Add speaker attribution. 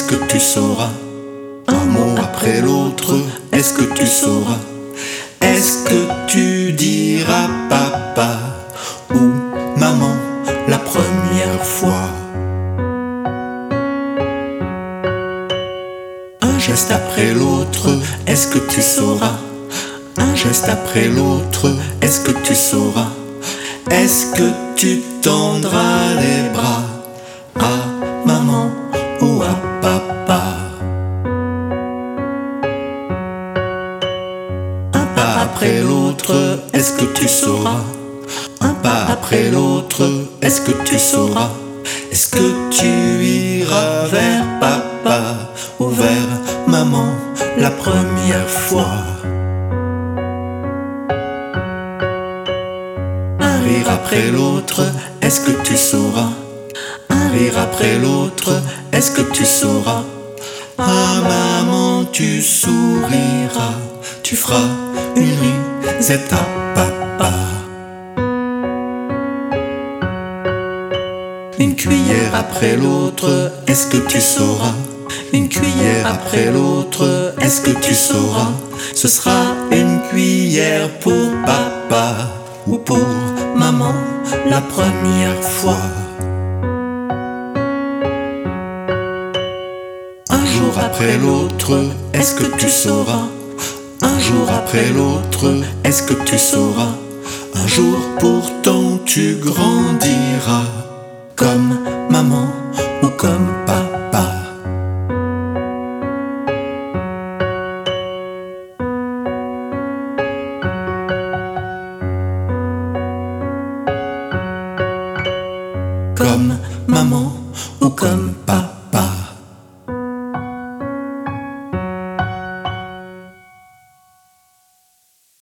Speaker 1: que tu sauras? Un mot après l'autre, est-ce que tu sauras? Est-ce que tu diras papa ou maman la première fois? Un geste après l'autre, est-ce que tu sauras? Un geste après l'autre, est-ce que tu sauras? Est-ce que tu tendras les bras à maman ou à papa? Un pas après l'autre, est-ce que tu sauras? Un pas après l'autre, est-ce que tu sauras? Est-ce que tu iras vers papa ou vers maman la première fois? Un rire après l'autre, est-ce que tu sauras? Un rire après l'autre, est-ce que tu sauras? Ah maman, tu souriras, tu feras une risette à papa. Une cuillère après l'autre, est-ce que tu sauras? Une cuillère après l'autre, est-ce que tu sauras? Ce sera une cuillère pour papa ou pour maman la première fois. Un jour après l'autre, est-ce que tu sauras? Un jour après l'autre, est-ce que tu sauras? Un jour pourtant tu grandiras comme maman ou comme papa. Comme maman ou comme papa.